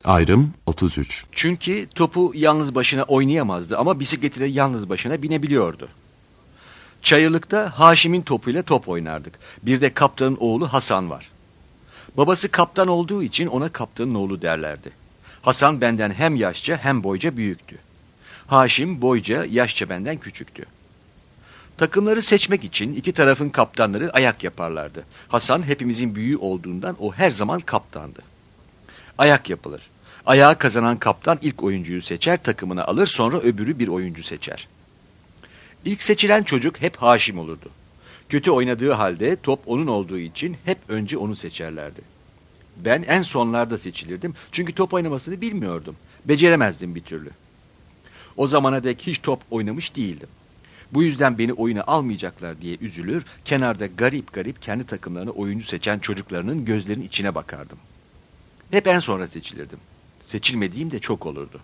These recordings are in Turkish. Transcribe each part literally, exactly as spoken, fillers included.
Ayrım otuz üç. Çünkü topu yalnız başına oynayamazdı ama bisikletine yalnız başına binebiliyordu. Çayırlıkta Haşim'in topuyla top oynardık. Bir de kaptanın oğlu Hasan var. Babası kaptan olduğu için ona kaptanın oğlu derlerdi. Hasan benden hem yaşça hem boyca büyüktü. Haşim boyca, yaşça benden küçüktü. Takımları seçmek için iki tarafın kaptanları ayak yaparlardı. Hasan hepimizin büyüğü olduğundan o her zaman kaptandı. Ayak yapılır. Ayağı kazanan kaptan ilk oyuncuyu seçer, takımına alır, sonra öbürü bir oyuncu seçer. İlk seçilen çocuk hep Haşim olurdu. Kötü oynadığı halde top onun olduğu için hep önce onu seçerlerdi. Ben en sonlarda seçilirdim çünkü top oynamasını bilmiyordum. Beceremezdim bir türlü. O zamana dek hiç top oynamış değildim. Bu yüzden beni oyuna almayacaklar diye üzülür, kenarda garip garip kendi takımlarına oyuncu seçen çocuklarının gözlerinin içine bakardım. Hep en sonra seçilirdim. Seçilmediğim de çok olurdu.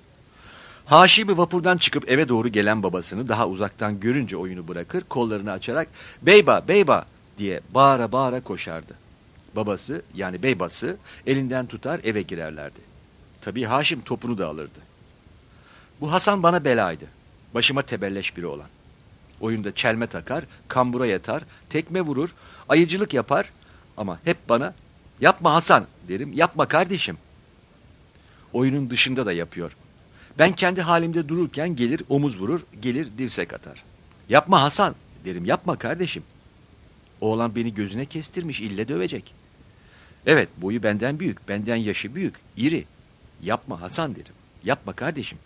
Haşimi vapurdan çıkıp eve doğru gelen babasını daha uzaktan görünce oyunu bırakır, kollarını açarak "Beyba, beyba!" diye bağıra bağıra koşardı. Babası, yani beybası, elinden tutar eve girerlerdi. Tabii Haşim topunu da alırdı. Bu Hasan bana belaydı. Başıma tebelleş biri olan. Oyunda çelme takar, kambura yatar, tekme vurur, ayıcılık yapar ama hep bana "Yapma Hasan!" derim, "Yapma kardeşim!" Oyunun dışında da yapıyor. Ben kendi halimde dururken gelir omuz vurur, gelir dirsek atar. "Yapma Hasan!" derim, "Yapma kardeşim!" Oğlan beni gözüne kestirmiş, ille dövecek. Evet, boyu benden büyük, benden yaşı büyük, iri. "Yapma Hasan!" derim, "Yapma kardeşim!"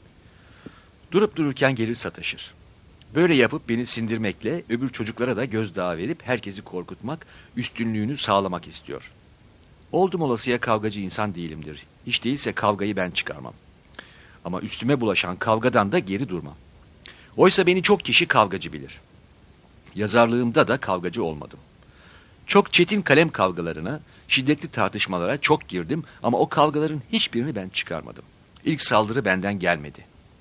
Durup dururken gelir sataşır. Böyle yapıp beni sindirmekle öbür çocuklara da gözdağı verip herkesi korkutmak, üstünlüğünü sağlamak istiyor. Oldum olasıya kavgacı insan değilimdir. Hiç değilse kavgayı ben çıkarmam. Ama üstüme bulaşan kavgadan da geri durmam. Oysa beni çok kişi kavgacı bilir. Yazarlığımda da kavgacı olmadım. Çok çetin kalem kavgalarına, şiddetli tartışmalara çok girdim ama o kavgaların hiçbirini ben çıkarmadım. İlk saldırı benden gelmedi.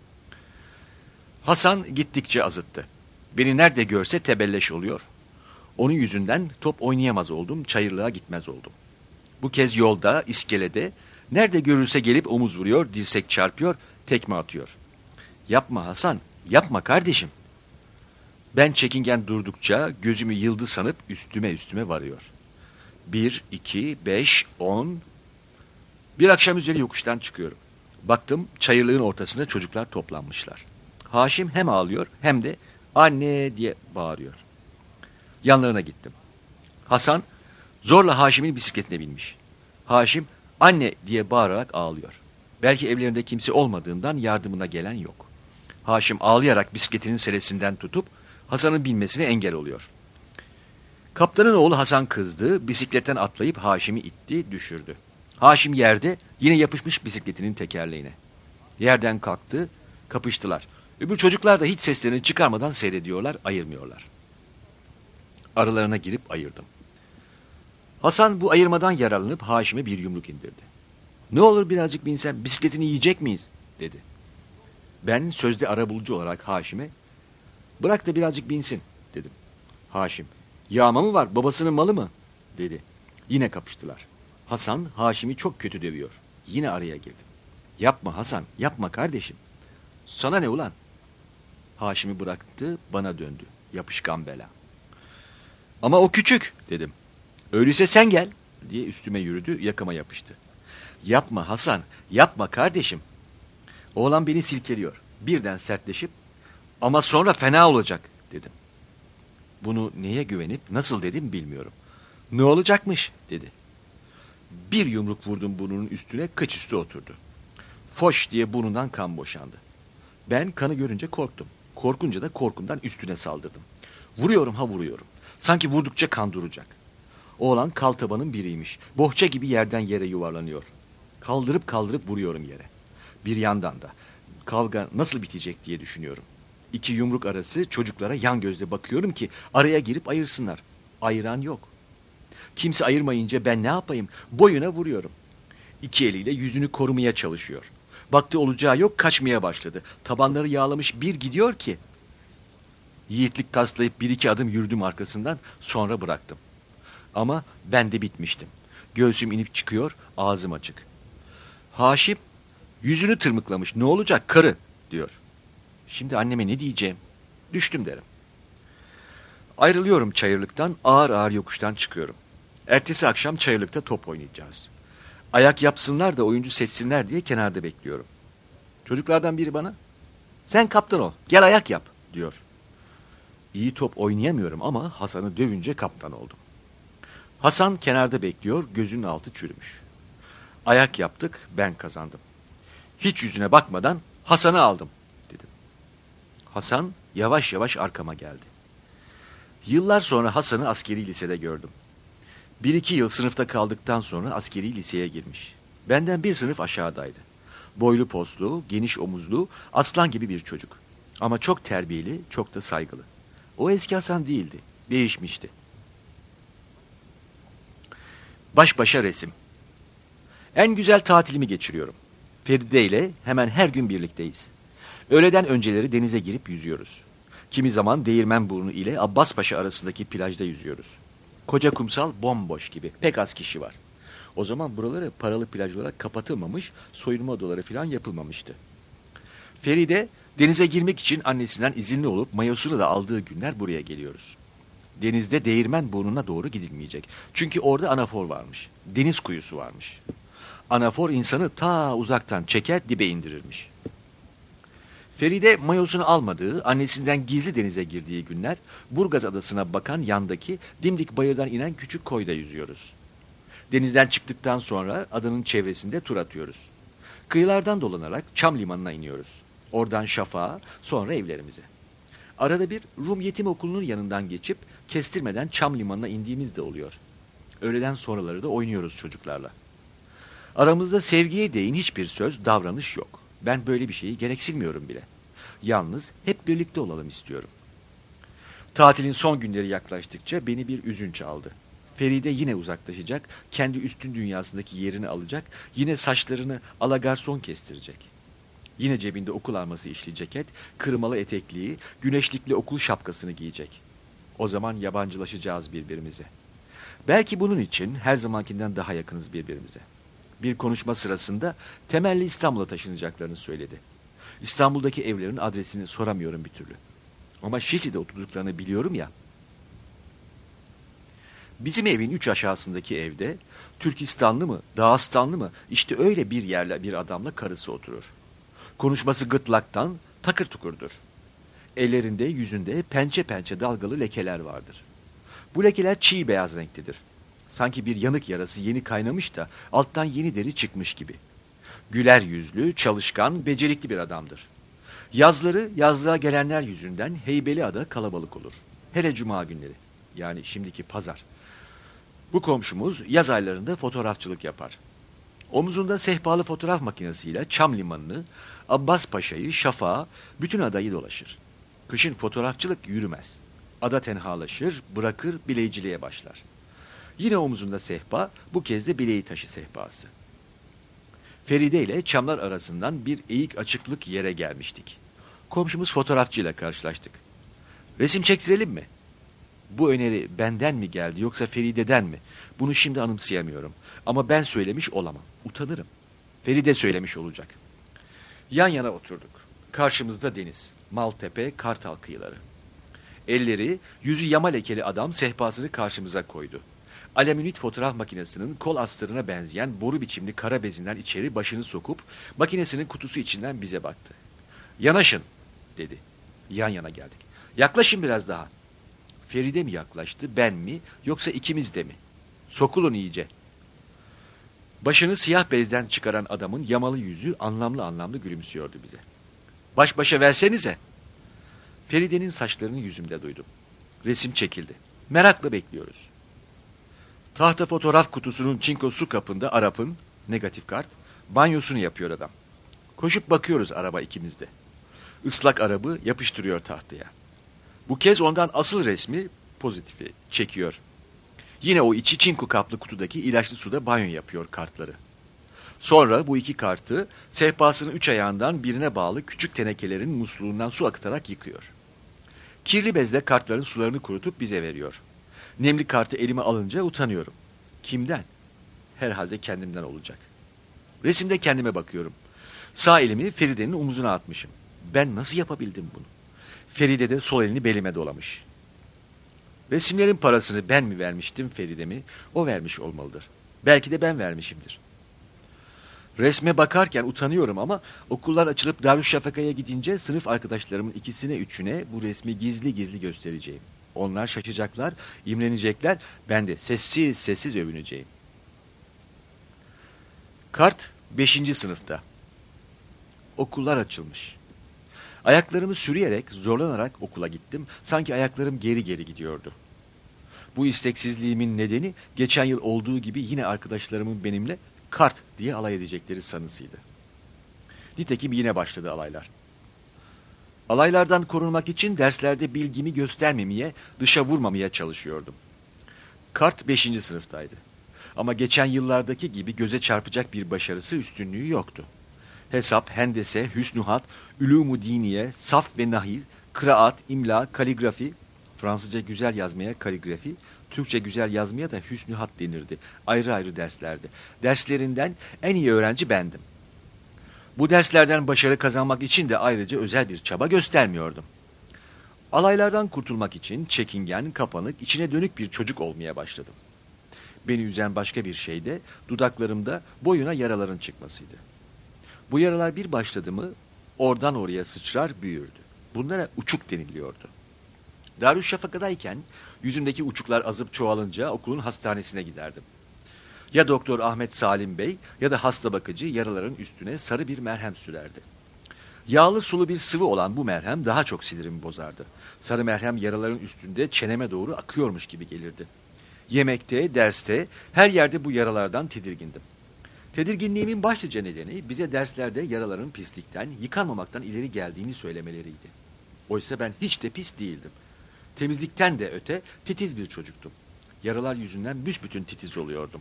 Hasan gittikçe azıttı. Beni nerede görse tebelleş oluyor. Onun yüzünden top oynayamaz oldum, çayırlığa gitmez oldum. Bu kez yolda, iskelede, nerede görürse gelip omuz vuruyor, dirsek çarpıyor, tekme atıyor. "Yapma Hasan, yapma kardeşim!" Ben çekingen durdukça gözümü yıldız sanıp üstüme üstüme varıyor. Bir, iki, beş, on... Bir akşam üzeri yokuştan çıkıyorum. Baktım çayırlığın ortasında çocuklar toplanmışlar. Haşim hem ağlıyor hem de "Anne!" diye bağırıyor. Yanlarına gittim. Hasan zorla Haşim'in bisikletine binmiş. Haşim "Anne!" diye bağırarak ağlıyor. Belki evlerinde kimse olmadığından yardımına gelen yok. Haşim ağlayarak bisikletinin selesinden tutup Hasan'ın binmesine engel oluyor. Kaptanın oğlu Hasan kızdı, bisikletten atlayıp Haşim'i itti, düşürdü. Haşim yerde, yine yapışmış bisikletinin tekerleğine. Yerden kalktı, kapıştılar. Öbür çocuklar da hiç seslerini çıkarmadan seyrediyorlar, ayırmıyorlar. Aralarına girip ayırdım. Hasan bu ayırmadan yararlanıp Haşim'e bir yumruk indirdi. "Ne olur birazcık binsen, bisikletini yiyecek miyiz?" dedi. Ben sözde arabulucu olarak Haşim'e "Bırak da birazcık binsin," dedim. Haşim "Yağma mı var, babasının malı mı?" dedi. Yine kapıştılar. Hasan Haşim'i çok kötü dövüyor. Yine araya girdim. "Yapma Hasan, yapma kardeşim." "Sana ne ulan?" Haşim'i bıraktı, bana döndü. Yapışkan bela. "Ama o küçük," dedim. "Öyleyse sen gel," diye üstüme yürüdü, yakama yapıştı. "Yapma Hasan, yapma kardeşim." Oğlan beni silkeliyor. Birden sertleşip "Ama sonra fena olacak," dedim. Bunu neye güvenip nasıl dedim bilmiyorum. "Ne olacakmış?" dedi. Bir yumruk vurdum burnunun üstüne, kıç üstü oturdu. Foş diye burnundan kan boşandı. Ben kanı görünce korktum. Korkunca da korkumdan üstüne saldırdım. Vuruyorum ha vuruyorum. Sanki vurdukça kan duracak. Oğlan kaltabanın biriymiş. Bohça gibi yerden yere yuvarlanıyor. Kaldırıp kaldırıp vuruyorum yere. Bir yandan da kavga nasıl bitecek diye düşünüyorum. İki yumruk arası çocuklara yan gözle bakıyorum ki araya girip ayırsınlar. Ayıran yok. Kimse ayırmayınca ben ne yapayım? Boyuna vuruyorum. İki eliyle yüzünü korumaya çalışıyor. Baktı olacağı yok, kaçmaya başladı. Tabanları yağlamış bir gidiyor ki. Yiğitlik taslayıp bir iki adım yürüdüm arkasından, sonra bıraktım. Ama ben de bitmiştim. Göğsüm inip çıkıyor, ağzım açık. Haşim yüzünü tırmıklamış, ne olacak karı diyor. Şimdi anneme ne diyeceğim? Düştüm derim. Ayrılıyorum çayırlıktan, ağır ağır yokuştan çıkıyorum. Ertesi akşam çayırlıkta top oynayacağız. Ayak yapsınlar da oyuncu seçsinler diye kenarda bekliyorum. Çocuklardan biri bana, sen kaptan ol, gel ayak yap diyor. İyi top oynayamıyorum ama Hasan'ı dövünce kaptan oldum. Hasan kenarda bekliyor, gözünün altı çürümüş. Ayak yaptık, ben kazandım. Hiç yüzüne bakmadan Hasan'ı aldım dedim. Hasan yavaş yavaş arkama geldi. Yıllar sonra Hasan'ı askeri lisede gördüm. Bir iki yıl sınıfta kaldıktan sonra askeri liseye girmiş. Benden bir sınıf aşağıdaydı. Boylu poslu, geniş omuzlu, aslan gibi bir çocuk. Ama çok terbiyeli, çok da saygılı. O eski Hasan değildi, değişmişti. Baş başa resim. En güzel tatilimi geçiriyorum. Feride ile hemen her gün birlikteyiz. Öğleden önceleri denize girip yüzüyoruz. Kimi zaman Değirmenburnu ile Abbaspaşa arasındaki plajda yüzüyoruz. Koca kumsal bomboş gibi, pek az kişi var. O zaman buraları paralı plaj olarak kapatılmamış, soyunma odaları falan yapılmamıştı. Feride denize girmek için annesinden izinli olup mayosunu da aldığı günler buraya geliyoruz. Denizde Değirmenburnu'na doğru gidilmeyecek. Çünkü orada anafor varmış. Deniz kuyusu varmış. Anafor insanı ta uzaktan çeker dibe indirirmiş. Feride mayosunu almadığı, annesinden gizli denize girdiği günler Burgaz Adası'na bakan yandaki dimdik bayırdan inen küçük koyda yüzüyoruz. Denizden çıktıktan sonra adanın çevresinde tur atıyoruz. Kıyılardan dolanarak Çam Limanı'na iniyoruz. Oradan Şafak'a, sonra evlerimize. Arada bir Rum Yetim Okulu'nun yanından geçip kestirmeden Çam Limanı'na indiğimiz de oluyor. Öğleden sonraları da oynuyoruz çocuklarla. Aramızda sevgiye değin hiçbir söz, davranış yok. Ben böyle bir şeyi gereksinmiyorum bile. Yalnız hep birlikte olalım istiyorum. Tatilin son günleri yaklaştıkça beni bir üzünç aldı. Feride yine uzaklaşacak, kendi üstün dünyasındaki yerini alacak, yine saçlarını alagarson kestirecek. Yine cebinde okul arması işli ceket, kırmalı etekliği, güneşlikli okul şapkasını giyecek. O zaman yabancılaşacağız birbirimize. Belki bunun için her zamankinden daha yakınız birbirimize. Bir konuşma sırasında temelli İstanbul'a taşınacaklarını söyledi. İstanbul'daki evlerin adresini soramıyorum bir türlü. Ama Şişli'de oturduklarını biliyorum ya. Bizim evin üç aşağısındaki evde Türkistanlı mı, Dağıstanlı mı işte öyle bir yerle bir adamla karısı oturur. Konuşması gırtlaktan takır tukurdur. Ellerinde yüzünde pençe pençe dalgalı lekeler vardır. Bu lekeler çiğ beyaz renktedir. Sanki bir yanık yarası yeni kaynamış da alttan yeni deri çıkmış gibi. Güler yüzlü, çalışkan, becerikli bir adamdır. Yazları yazlığa gelenler yüzünden Heybeliada kalabalık olur. Hele cuma günleri, yani şimdiki pazar. Bu komşumuz yaz aylarında fotoğrafçılık yapar. Omuzunda sehpalı fotoğraf makinesiyle Çam Limanı'nı, Abbas Paşa'yı, Şafak'ı, bütün adayı dolaşır. Kışın fotoğrafçılık yürümez. Ada tenhalaşır, bırakır, bileyciliğe başlar. Yine omuzunda sehpa, bu kez de bileği taşı sehpası. Feride ile çamlar arasından bir eğik açıklık yere gelmiştik. Komşumuz fotoğrafçıyla karşılaştık. Resim çektirelim mi? Bu öneri benden mi geldi yoksa Feride'den mi? Bunu şimdi anımsayamıyorum. Ama ben söylemiş olamam. Utanırım. Feride söylemiş olacak. Yan yana oturduk. Karşımızda deniz. Maltepe, Kartal kıyıları. Elleri, yüzü yama lekeli adam sehpasını karşımıza koydu. Alüminit fotoğraf makinesinin kol astarına benzeyen boru biçimli kara bezinden içeri başını sokup makinesinin kutusu içinden bize baktı. Yanaşın dedi. Yan yana geldik. Yaklaşın biraz daha. Feride mi yaklaştı, ben mi, yoksa ikimiz de mi? Sokulun iyice. Başını siyah bezden çıkaran adamın yamalı yüzü anlamlı anlamlı gülümsüyordu bize. Baş başa versenize. Feride'nin saçlarını yüzümde duydum. Resim çekildi. Merakla bekliyoruz. Tahta fotoğraf kutusunun çinko su kapında Arap'ın, negatif kart, banyosunu yapıyor adam. Koşup bakıyoruz araba ikimizde. Islak Arap'ı yapıştırıyor tahtaya. Bu kez ondan asıl resmi pozitifi çekiyor. Yine o içi çinko kaplı kutudaki ilaçlı suda banyo yapıyor kartları. Sonra bu iki kartı sehpasının üç ayağından birine bağlı küçük tenekelerin musluğundan su akıtarak yıkıyor. Kirli bezle kartların sularını kurutup bize veriyor. Nemli kartı elime alınca utanıyorum. Kimden? Herhalde kendimden olacak. Resimde kendime bakıyorum. Sağ elimi Feride'nin omuzuna atmışım. Ben nasıl yapabildim bunu? Feride de sol elini belime dolamış. Resimlerin parasını ben mi vermiştim, Feride mi? O vermiş olmalıdır. Belki de ben vermişimdir. Resme bakarken utanıyorum ama okullar açılıp Darüşşafaka'ya gidince sınıf arkadaşlarımın ikisine üçüne bu resmi gizli gizli göstereceğim. Onlar şaşacaklar, imrenecekler, ben de sessiz sessiz övüneceğim. Kart beşinci sınıfta. Okullar açılmış. Ayaklarımı sürüyerek, zorlanarak okula gittim. Sanki ayaklarım geri geri gidiyordu. Bu isteksizliğimin nedeni geçen yıl olduğu gibi yine arkadaşlarımın benimle kart diye alay edecekleri sanısıydı. Nitekim yine başladı alaylar. Alaylardan korunmak için derslerde bilgimi göstermemeye, dışa vurmamaya çalışıyordum. Kart beşinci sınıftaydı. Ama geçen yıllardaki gibi göze çarpacak bir başarısı, üstünlüğü yoktu. Hesap, hendese, hüsnühat, ülûm-u diniye, saf ve nahiv, kıraat, imla, kaligrafi, Fransızca güzel yazmaya kaligrafi, Türkçe güzel yazmaya da hüsnühat denirdi. Ayrı ayrı derslerde. Derslerinden en iyi öğrenci bendim. Bu derslerden başarı kazanmak için de ayrıca özel bir çaba göstermiyordum. Alaylardan kurtulmak için çekingen, kapanık, içine dönük bir çocuk olmaya başladım. Beni üzen başka bir şey de dudaklarımda boyuna yaraların çıkmasıydı. Bu yaralar bir başladı mı oradan oraya sıçrar büyürdü. Bunlara uçuk deniliyordu. Darüşşafaka'dayken yüzümdeki uçuklar azıp çoğalınca okulun hastanesine giderdim. Ya Doktor Ahmet Salim Bey ya da hasta bakıcı yaraların üstüne sarı bir merhem sürerdi. Yağlı sulu bir sıvı olan bu merhem daha çok sinirimi bozardı. Sarı merhem yaraların üstünde çeneme doğru akıyormuş gibi gelirdi. Yemekte, derste, her yerde bu yaralardan tedirgindim. Tedirginliğimin başlıca nedeni bize derslerde yaraların pislikten, yıkanmamaktan ileri geldiğini söylemeleriydi. Oysa ben hiç de pis değildim. Temizlikten de öte titiz bir çocuktum. Yaralar yüzünden büsbütün titiz oluyordum.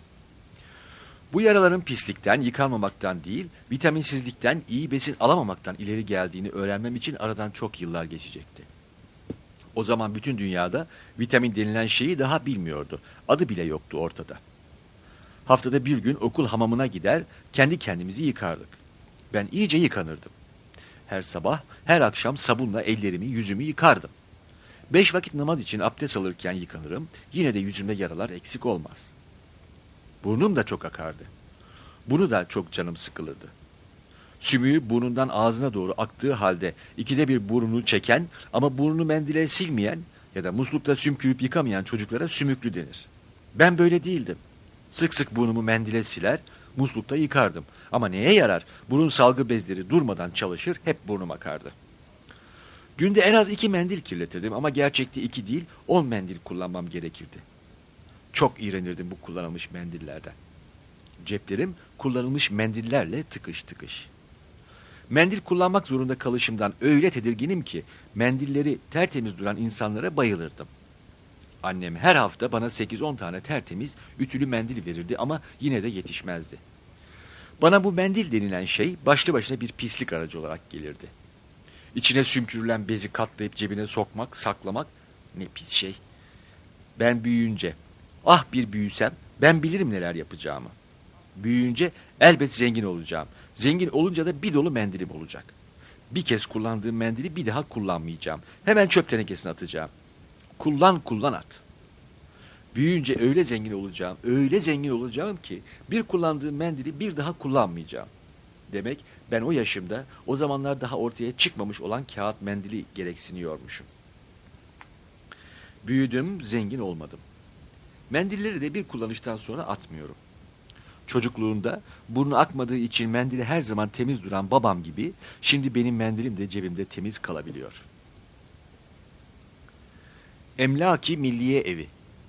Bu yaraların pislikten, yıkanmamaktan değil, vitaminsizlikten, iyi besin alamamaktan ileri geldiğini öğrenmem için aradan çok yıllar geçecekti. O zaman bütün dünyada vitamin denilen şeyi daha bilmiyordu. Adı bile yoktu ortada. Haftada bir gün okul hamamına gider, kendi kendimizi yıkardık. Ben iyice yıkanırdım. Her sabah, her akşam sabunla ellerimi, yüzümü yıkardım. Beş vakit namaz için abdest alırken yıkanırım, yine de yüzümde yaralar eksik olmaz. Burnum da çok akardı. Bunu da çok canım sıkılırdı. Sümüğü burnundan ağzına doğru aktığı halde ikide bir burnunu çeken ama burnunu mendile silmeyen ya da muslukta sümkürüp yıkamayan çocuklara sümüklü denir. Ben böyle değildim. Sık sık burnumu mendile siler, muslukta yıkardım. Ama neye yarar? Burun salgı bezleri durmadan çalışır, hep burnum akardı. Günde en az iki mendil kirletirdim ama gerçekte iki değil, on mendil kullanmam gerekirdi. Çok iğrenirdim bu kullanılmış mendillerden. Ceplerim kullanılmış mendillerle tıkış tıkış. Mendil kullanmak zorunda kalışımdan öyle tedirginim ki mendilleri tertemiz duran insanlara bayılırdım. Annem her hafta bana sekiz on tane tertemiz, ütülü mendil verirdi ama yine de yetişmezdi. Bana bu mendil denilen şey başlı başına bir pislik aracı olarak gelirdi. İçine sümkürülen bezi katlayıp cebine sokmak, saklamak ne pis şey. Ben büyüyünce, ah bir büyüsem ben bilirim neler yapacağımı. Büyüyünce elbet zengin olacağım. Zengin olunca da bir dolu mendilim olacak. Bir kez kullandığım mendili bir daha kullanmayacağım. Hemen çöp tenekesine atacağım. Kullan kullan at. Büyüyünce öyle zengin olacağım, öyle zengin olacağım ki bir kullandığım mendili bir daha kullanmayacağım. Demek ben o yaşımda, o zamanlar daha ortaya çıkmamış olan kağıt mendili gereksiniyormuşum. Büyüdüm, zengin olmadım. Mendilleri de bir kullanıştan sonra atmıyorum. Çocukluğunda burnu akmadığı için mendili her zaman temiz duran babam gibi şimdi benim mendilim de cebimde temiz kalabiliyor. Emlaki Milliye Evi.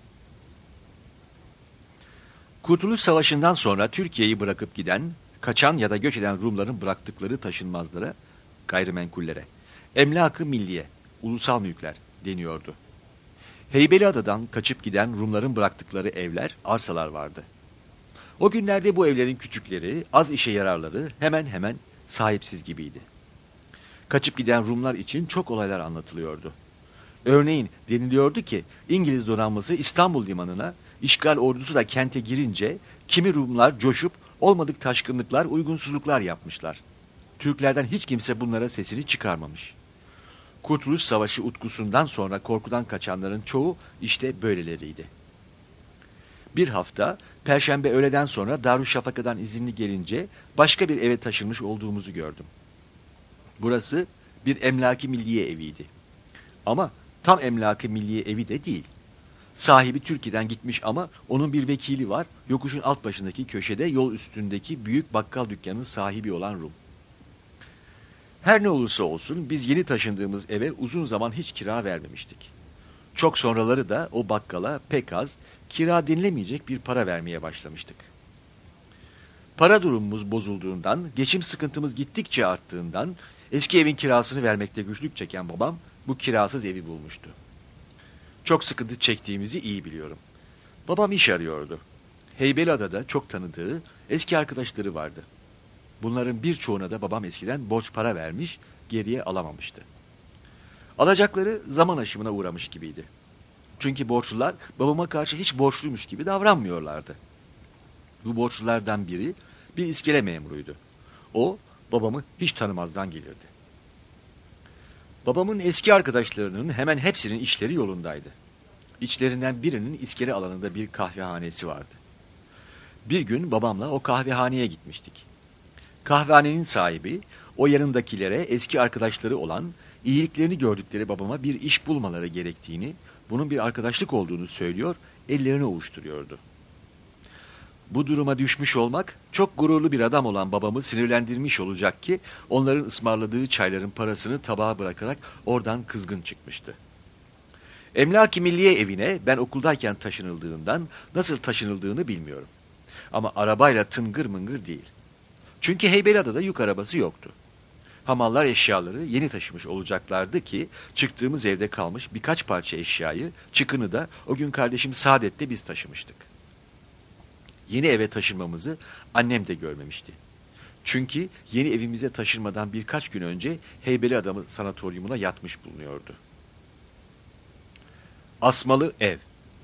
Kurtuluş Savaşı'ndan sonra Türkiye'yi bırakıp giden, kaçan ya da göç eden Rumların bıraktıkları taşınmazlara, gayrimenkullere, emlak-ı milliye, ulusal mülkler deniyordu. Heybeliada'dan kaçıp giden Rumların bıraktıkları evler, arsalar vardı. O günlerde bu evlerin küçükleri, az işe yararları hemen hemen sahipsiz gibiydi. Kaçıp giden Rumlar için çok olaylar anlatılıyordu. Örneğin deniliyordu ki İngiliz donanması İstanbul limanına, işgal ordusu da kente girince kimi Rumlar coşup Olmadık taşkınlıklar, uygunsuzluklar yapmışlar. Türklerden hiç kimse bunlara sesini çıkarmamış. Kurtuluş Savaşı utkusundan sonra korkudan kaçanların çoğu işte böyleleriydi. Bir hafta, Perşembe öğleden sonra Darüşşafaka'dan izinli gelince başka bir eve taşınmış olduğumuzu gördüm. Burası bir emlaki milliye eviydi. Ama tam emlaki milliye evi de değil. Sahibi Türkiye'den gitmiş ama onun bir vekili var, yokuşun alt başındaki köşede yol üstündeki büyük bakkal dükkanının sahibi olan Rum. Her ne olursa olsun biz yeni taşındığımız eve uzun zaman hiç kira vermemiştik. Çok sonraları da o bakkala pek az, kira denilemeyecek bir para vermeye başlamıştık. Para durumumuz bozulduğundan, geçim sıkıntımız gittikçe arttığından, eski evin kirasını vermekte güçlük çeken babam bu kirasız evi bulmuştu. Çok sıkıntı çektiğimizi iyi biliyorum. Babam iş arıyordu. Heybeliada'da çok tanıdığı eski arkadaşları vardı. Bunların birçoğuna da babam eskiden borç para vermiş, geriye alamamıştı. Alacakları zaman aşımına uğramış gibiydi. Çünkü borçlular babama karşı hiç borçluymuş gibi davranmıyorlardı. Bu borçlulardan biri bir iskele memuruydu. O, babamı hiç tanımazdan gelirdi. Babamın eski arkadaşlarının hemen hepsinin işleri yolundaydı. İçlerinden birinin iskele alanında bir kahvehanesi vardı. Bir gün babamla o kahvehaneye gitmiştik. Kahvehanenin sahibi, o yanındakilere eski arkadaşları olan, iyiliklerini gördükleri babama bir iş bulmaları gerektiğini, bunun bir arkadaşlık olduğunu söylüyor, ellerini ovuşturuyordu. Bu duruma düşmüş olmak, çok gururlu bir adam olan babamı sinirlendirmiş olacak ki, onların ısmarladığı çayların parasını tabağa bırakarak oradan kızgın çıkmıştı. Emlaki Milliye evine ben okuldayken taşınıldığından nasıl taşınıldığını bilmiyorum. Ama arabayla tıngır mıngır değil. Çünkü Heybeliada'da yük arabası yoktu. Hamallar eşyaları yeni taşımış olacaklardı ki çıktığımız evde kalmış birkaç parça eşyayı, çıkını da o gün kardeşim Saadet'te biz taşımıştık. Yeni eve taşınmamızı annem de görmemişti. Çünkü yeni evimize taşınmadan birkaç gün önce Heybeliada sanatoryumuna yatmış bulunuyordu. Asmalı ev.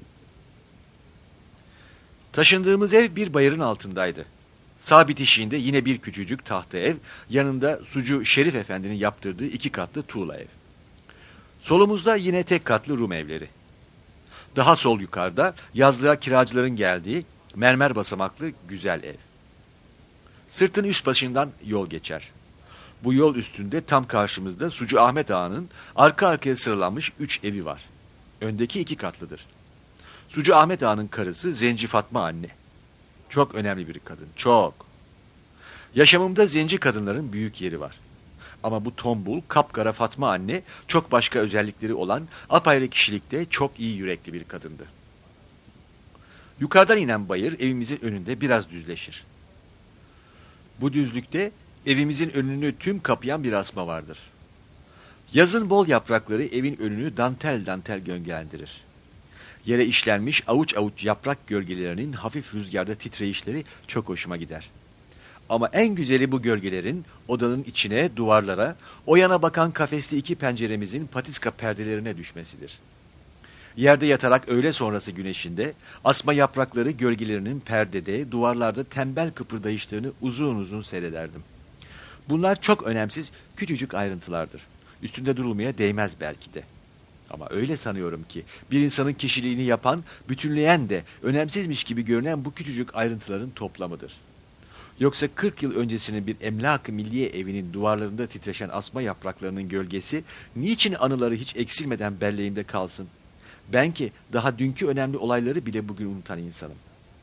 Taşındığımız ev bir bayırın altındaydı. Sağ bitişiğinde yine bir küçücük tahta ev, yanında sucu Şerif Efendi'nin yaptırdığı iki katlı tuğla ev. Solumuzda yine tek katlı Rum evleri. Daha sol yukarıda yazlığa kiracıların geldiği mermer basamaklı güzel ev. Sırtın üst başından yol geçer. Bu yol üstünde tam karşımızda Sucu Ahmet Ağa'nın arka arkaya sıralanmış üç evi var. Öndeki iki katlıdır. Sucu Ahmet Ağa'nın karısı Zenci Fatma anne. Çok önemli bir kadın, çok. Yaşamımda zenci kadınların büyük yeri var. Ama bu tombul, kapkara Fatma anne çok başka özellikleri olan apayrı kişilikte çok iyi yürekli bir kadındı. Yukarıdan inen bayır evimizin önünde biraz düzleşir. Bu düzlükte evimizin önünü tüm kaplayan bir asma vardır. Yazın bol yaprakları evin önünü dantel dantel gölgelendirir. Yere işlenmiş avuç avuç yaprak gölgelerinin hafif rüzgarda titreyişleri çok hoşuma gider. Ama en güzeli bu gölgelerin odanın içine, duvarlara, o yana bakan kafesli iki penceremizin patiska perdelerine düşmesidir. Yerde yatarak öğle sonrası güneşinde asma yaprakları gölgelerinin perdede, duvarlarda tembel kıpırdayışlarını uzun uzun seyrederdim. Bunlar çok önemsiz, küçücük ayrıntılardır. Üstünde durulmaya değmez belki de. Ama öyle sanıyorum ki bir insanın kişiliğini yapan, bütünleyen de önemsizmiş gibi görünen bu küçücük ayrıntıların toplamıdır. Yoksa kırk yıl öncesinin bir emlak-ı milliye evinin duvarlarında titreşen asma yapraklarının gölgesi niçin anıları hiç eksilmeden belleğimde kalsın? Ben ki daha dünkü önemli olayları bile bugün unutan insanım.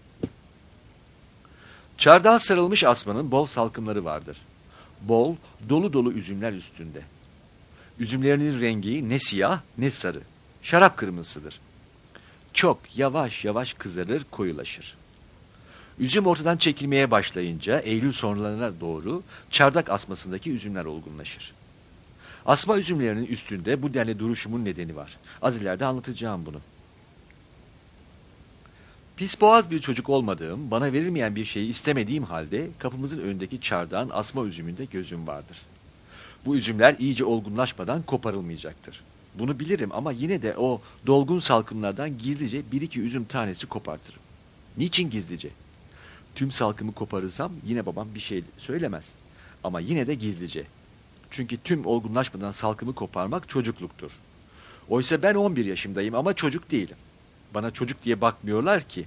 Çardağa sarılmış asmanın bol salkımları vardır. Bol, dolu dolu üzümler üstünde. Üzümlerinin rengi ne siyah ne sarı. Şarap kırmızısıdır. Çok yavaş yavaş kızarır, koyulaşır. Üzüm ortadan çekilmeye başlayınca Eylül sonlarına doğru çardak asmasındaki üzümler olgunlaşır. Asma üzümlerinin üstünde bu denli duruşumun nedeni var. Az ileride anlatacağım bunu. Pisboğaz bir çocuk olmadığım, bana verilmeyen bir şeyi istemediğim halde kapımızın önündeki çardağın asma üzümünde gözüm vardır. Bu üzümler iyice olgunlaşmadan koparılmayacaktır. Bunu bilirim ama yine de o dolgun salkımlardan gizlice bir iki üzüm tanesi kopartırım. Niçin gizlice? Tüm salkımı koparırsam yine babam bir şey söylemez. Ama yine de gizlice. Çünkü tüm olgunlaşmadan salkımı koparmak çocukluktur. Oysa ben on bir yaşımdayım ama çocuk değilim. Bana çocuk diye bakmıyorlar ki.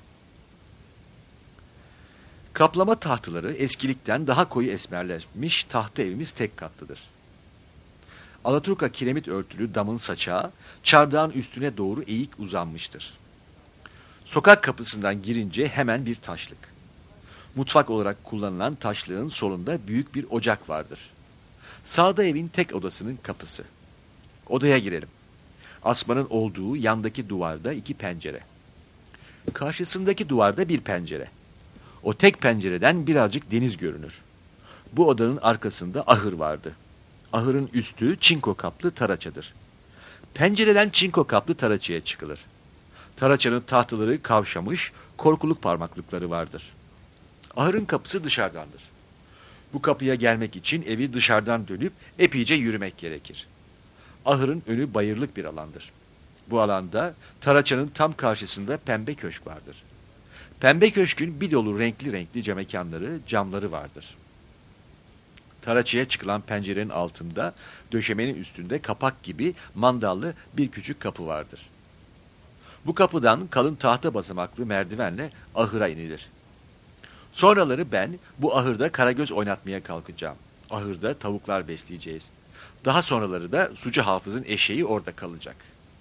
Kaplama tahtaları eskilikten daha koyu esmerleşmiş, tahta evimiz tek katlıdır. Alaturka kiremit örtülü damın saçağı çardağın üstüne doğru eğik uzanmıştır. Sokak kapısından girince hemen bir taşlık. Mutfak olarak kullanılan taşlığın solunda büyük bir ocak vardır. Sağda evin tek odasının kapısı. Odaya girelim. Asmanın olduğu yandaki duvarda iki pencere. Karşısındaki duvarda bir pencere. O tek pencereden birazcık deniz görünür. Bu odanın arkasında ahır vardı. Ahırın üstü çinko kaplı taraçadır. Pencereden çinko kaplı taraçaya çıkılır. Taraçanın tahtaları kavşamış, korkuluk parmaklıkları vardır. Ahırın kapısı dışarıdandır. Bu kapıya gelmek için evi dışarıdan dönüp epeyce yürümek gerekir. Ahırın önü bayırlık bir alandır. Bu alanda taraçanın tam karşısında pembe köşk vardır. Pembe köşkün bir dolu renkli renkli camekanları, camları vardır. Taraçaya çıkılan pencerenin altında, döşemenin üstünde kapak gibi mandallı bir küçük kapı vardır. Bu kapıdan kalın tahta basamaklı merdivenle ahıra inilir. Sonraları ben bu ahırda karagöz oynatmaya kalkacağım. Ahırda tavuklar besleyeceğiz. Daha sonraları da Sucu Hafız'ın eşeği orada kalacak.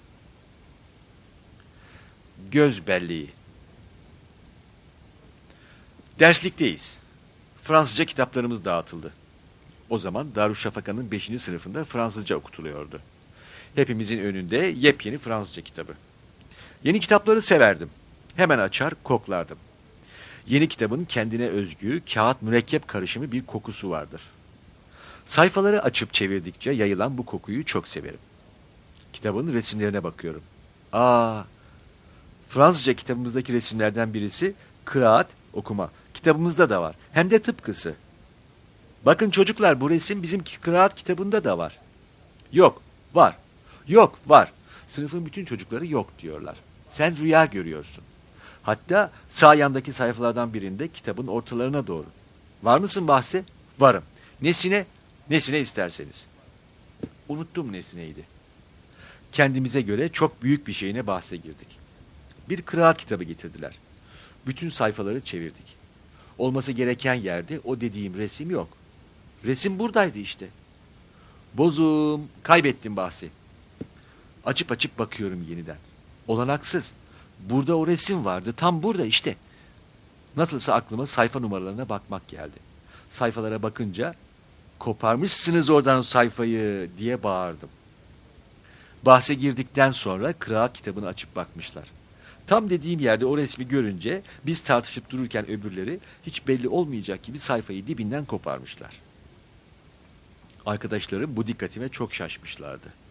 Göz belleği. Derslikteyiz. Fransızca kitaplarımız dağıtıldı. O zaman Darüşşafaka'nın beşinci sınıfında Fransızca okutuluyordu. Hepimizin önünde yepyeni Fransızca kitabı. Yeni kitapları severdim. Hemen açar, koklardım. Yeni kitabın kendine özgü, kağıt mürekkep karışımı bir kokusu vardır. Sayfaları açıp çevirdikçe yayılan bu kokuyu çok severim. Kitabın resimlerine bakıyorum. Aa, Fransızca kitabımızdaki resimlerden birisi kıraat, okuma. Kitabımızda da var. Hem de tıpkısı. Bakın çocuklar, bu resim bizim kıraat kitabında da var. Yok, var. Yok, var. Sınıfın bütün çocukları yok diyorlar. Sen rüya görüyorsun. Hatta sağ yandaki sayfalardan birinde kitabın ortalarına doğru. Var mısın bahse? Varım. Nesine? Nesine isterseniz. Unuttum nesneydi. Kendimize göre çok büyük bir şeyine bahse girdik. Bir kıraat kitabı getirdiler. Bütün sayfaları çevirdik. Olması gereken yerde o dediğim resim yok. Resim buradaydı işte. Bozum, kaybettim bahsi. Açıp açıp bakıyorum yeniden. Olanaksız. Burada o resim vardı, tam burada işte. Nasılsa aklıma sayfa numaralarına bakmak geldi. Sayfalara bakınca, koparmışsınız oradan o sayfayı diye bağırdım. Bahse girdikten sonra kıraat kitabını açıp bakmışlar. Tam dediğim yerde o resmi görünce biz tartışıp dururken öbürleri hiç belli olmayacak gibi sayfayı dibinden koparmışlar. Arkadaşlarım bu dikkatime çok şaşmışlardı.